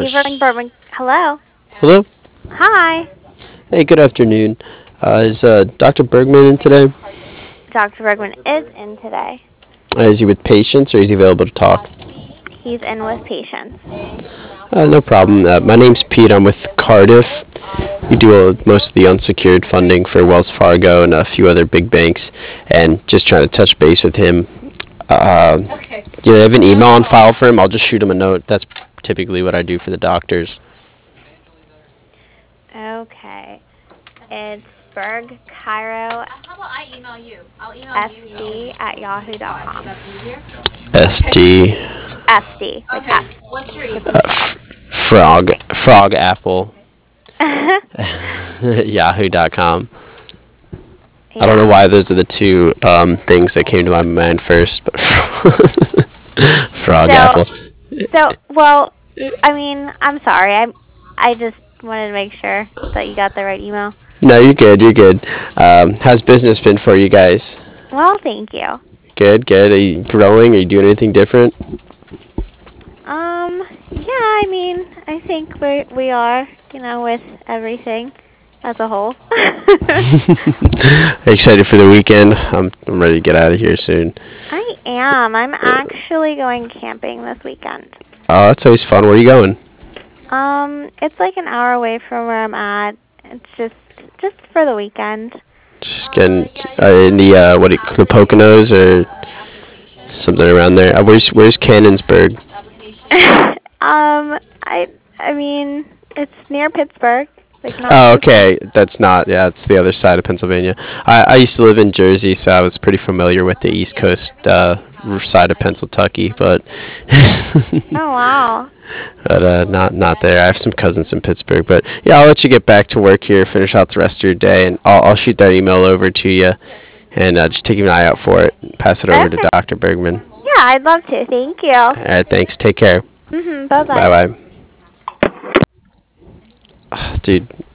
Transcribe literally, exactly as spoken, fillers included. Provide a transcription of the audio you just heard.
you for calling Bourbon. Hello. Hello. Hi. Hey, good afternoon. Uh, is uh, doctor Bergman in today? Doctor Bergman is in today. Uh, is he with patients or is he available to talk? He's in with patients. Uh, no problem. Uh, my name's Pete. I'm with Cardiff. We do uh, most of the unsecured funding for Wells Fargo and a few other big banks, and just trying to touch base with him. Uh, do you have an email on file for him? I'll just shoot him a note. That's typically what I do for the doctors. Okay. It's Berg Cairo SD at yahoo dot com. S D S D, like F. uh, f- frog frog apple yahoo dot com. I don't know Yeah. why those are the two um, things that came to my mind first, but frog So, apple. so well, I mean, I'm sorry. I, I just wanted to make sure that you got the right email. No, you're good. You're good. Um, how's business been for you guys? Well, thank you. Good, good. Are you growing? Are you doing anything different? Um, yeah, I mean, I think we we are, you know, with everything as a whole. Excited for the weekend? I'm, I'm ready to get out of here soon. I am. I'm actually going camping this weekend. Oh, that's always fun. Where are you going? Um, it's like an hour away from where I'm at. It's just just for the weekend. Just getting uh, in the uh, what do you, the Poconos or something around there. Uh, where's where's Cannonsburg? um, I I mean, it's near Pittsburgh. Like not Oh, too far. okay. That's not. Yeah, it's the other side of Pennsylvania. I, I used to live in Jersey, so I was pretty familiar with the East Coast uh, side of Pennsylvania, but Oh wow. but uh, not not there. I have some cousins in Pittsburgh, but yeah, I'll let you get back to work here, finish out the rest of your day, and I'll, I'll shoot that email over to you, and uh, just take an eye out for it. Pass it over to Okay. doctor Bergman. Yeah, I'd love to. Thank you. All right, thanks. Take care. Mhm. Bye bye. Bye bye. Dude,